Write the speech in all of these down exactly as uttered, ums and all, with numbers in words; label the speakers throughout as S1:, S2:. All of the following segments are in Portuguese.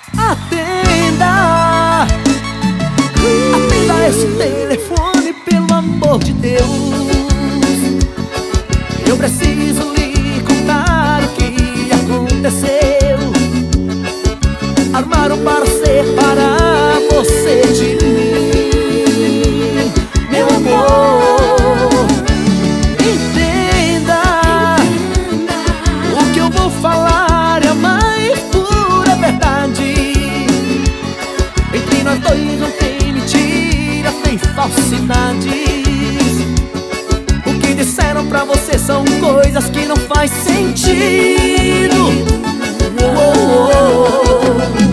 S1: Atenda, atenda esse telefone, pelo amor de Deus. Eu preciso lhe contar o que aconteceu. Armaram para separar você de mim, meu amor. Entenda, o que eu vou falar é a mais pura verdade. Entre nós dois não tem mentira, tem falsidades. O que disseram pra você são coisas que não faz sentido. Oh, oh, oh.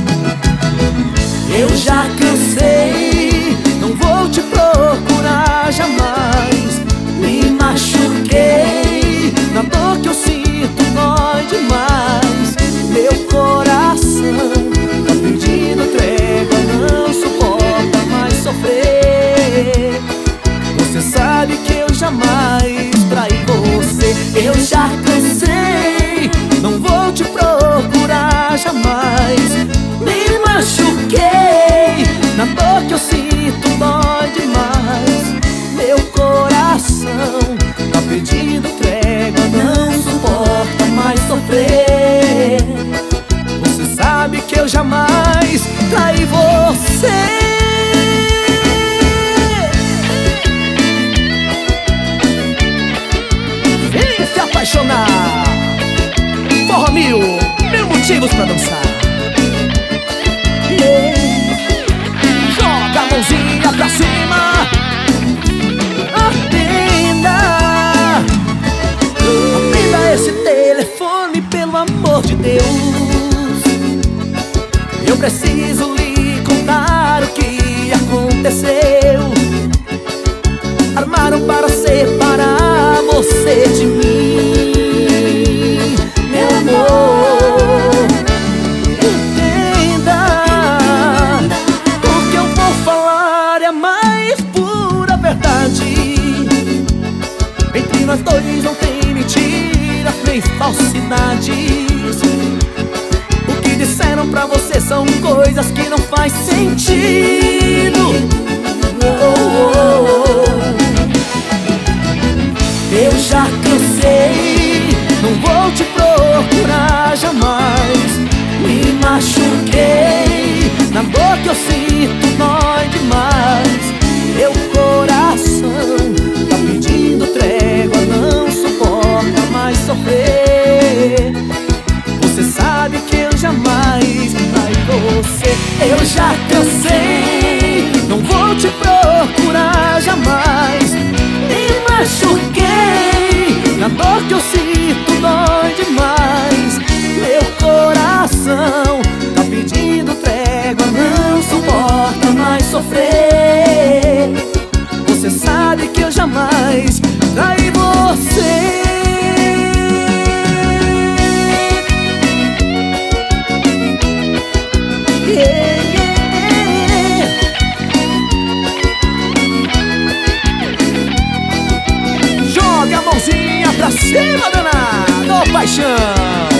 S1: Eu já cansei, não vou te procurar jamais. Me machuquei, na dor que eu sinto dói demais. Meu coração tá pedindo trégua, não suporta mais sofrer. Você sabe que eu jamais traí você. Eu já cansei, não vou te procurar jamais. Me machuquei, na dor que eu sinto dói demais. Meu coração tá pedindo trégua, não suporta mais sofrer. Você sabe que eu jamais traí você. Vem se apaixonar. Forró Mil, mil motivos pra dançar. Joga a mãozinha pra cima. Atenda, atenda esse telefone, pelo amor de Deus. Eu preciso lhe contar o que aconteceu. Armaram para separar você de mim, meu amor. Entenda, o que eu vou falar é a mais pura verdade. Entre nós dois não tem mentira, nem falsidades. O que disseram pra você são coisas que não faz sentido. Oh, oh, oh. Eu já cansei, não vou te procurar jamais. Me machuquei, na dor que eu sinto dói demais. Meu coração tá pedindo trégua, não suporta mais sofrer. Você sabe que eu jamais traí você. Eu já cansei, não vou te procurar jamais. Me machuquei, na dor que eu sinto dói demais. Meu coração tá pedindo trégua, não suporta mais sofrer. Você sabe que eu jamais traí você. Yeah, yeah. Joga a mãozinha pra cima, danado, ô paixão.